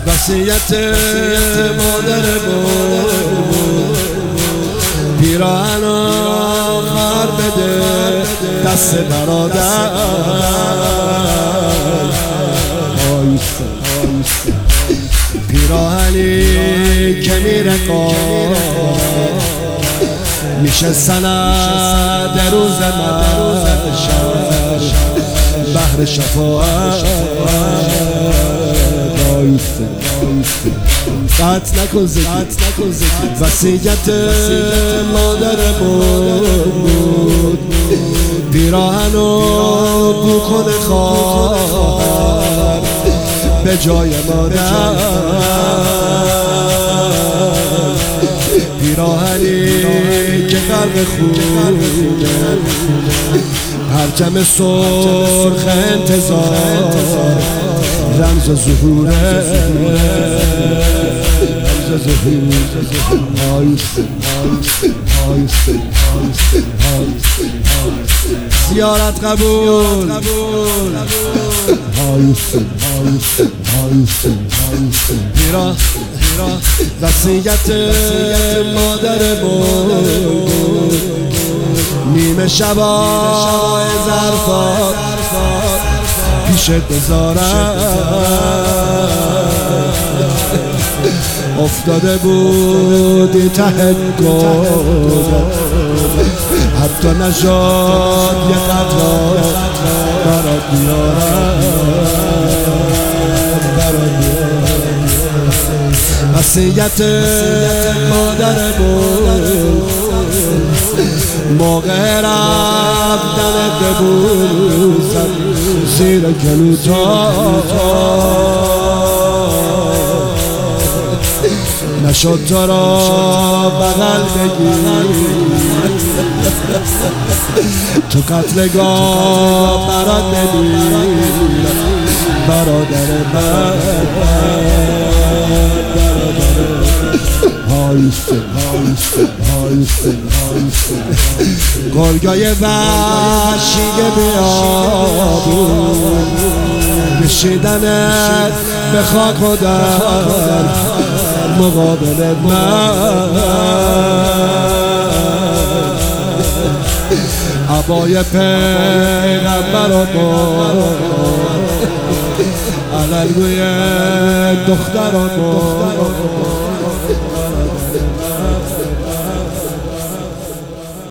وصیت مادر بود پیراهن آخر بده دست برادر پیراهنی که میره قار میشه سند روز محشر بحر شفاعت قطع نکن ذکر وصیت مادر بود پیراهنو بو کنه خواهر به جای مادر پیراهنی که غرق خونه پرچم سرخ انتظار رمز ظهوره زیارت قبول پیرا وصیت مادر بود نیمه شبای ظرفات پیشت بذارم افتاده بودی ته گل حتی نشد یه قطره برات بیارم وصیت مادر بود موقع رفتنت ببوسم زیر گلوتات نشد تو را بغل بگیر تو قتلگاه برات ببین برادر من گرگای وحشی بیابون کشیدنت به خاک و در مقابل من عبای پیغمبر رو بود علل روی دختر رو بود